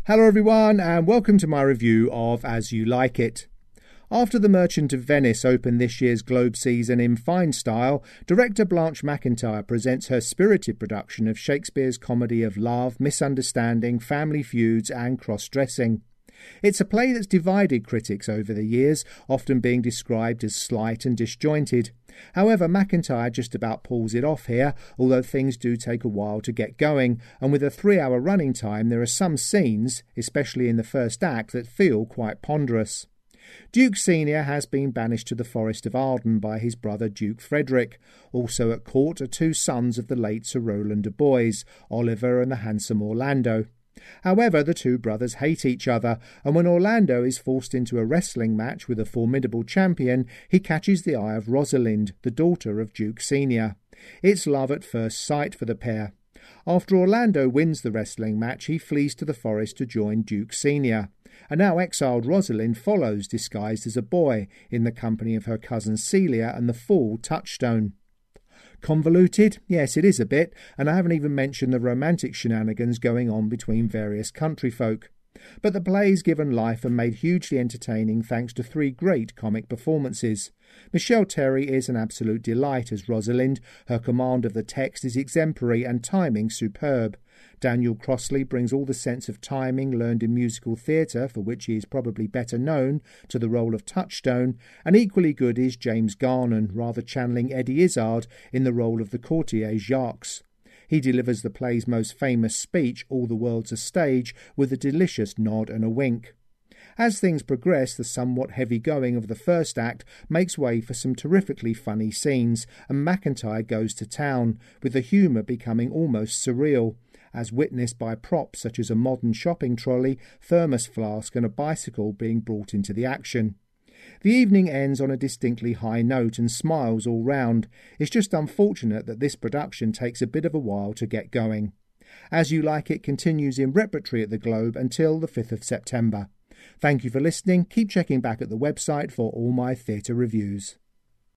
Hello everyone and welcome to my review of As You Like It. After The Merchant of Venice opened this year's Globe season in fine style, director Blanche McIntyre presents her spirited production of Shakespeare's comedy of love, misunderstanding, family feuds and cross-dressing. It's a play that's divided critics over the years, often being described as slight and disjointed. However, McIntyre just about pulls it off here, although things do take a while to get going, and with a 3-hour running time there are some scenes, especially in the first act, that feel quite ponderous. Duke Senior has been banished to the Forest of Arden by his brother Duke Frederick. Also at court are two sons of the late Sir Rowland de Boys, Oliver and the handsome Orlando. However, the two brothers hate each other, and when Orlando is forced into a wrestling match with a formidable champion, he catches the eye of Rosalind, the daughter of Duke Senior. It's love at first sight for the pair. After Orlando wins the wrestling match, he flees to the forest to join Duke Senior. A now exiled Rosalind follows, disguised as a boy, in the company of her cousin Celia and the fool Touchstone. Convoluted? Yes, it is a bit, and I haven't even mentioned the romantic shenanigans going on between various country folk. But the play's given life and made hugely entertaining thanks to 3 great comic performances. Michelle Terry is an absolute delight as Rosalind. Her command of the text is exemplary and timing superb. Daniel Crossley brings all the sense of timing learned in musical theatre, for which he is probably better known, to the role of Touchstone, and equally good is James Garnon, rather channeling Eddie Izzard in the role of the courtier Jacques. He delivers the play's most famous speech, "All the world's a stage," with a delicious nod and a wink. As things progress, the somewhat heavy going of the first act makes way for some terrifically funny scenes, and McIntyre goes to town, with the humour becoming almost surreal, as witnessed by props such as a modern shopping trolley, thermos flask and a bicycle being brought into the action. The evening ends on a distinctly high note and smiles all round. It's just unfortunate that this production takes a bit of a while to get going. As You Like It continues in repertory at the Globe until the 5th of September. Thank you for listening. Keep checking back at the website for all my theatre reviews.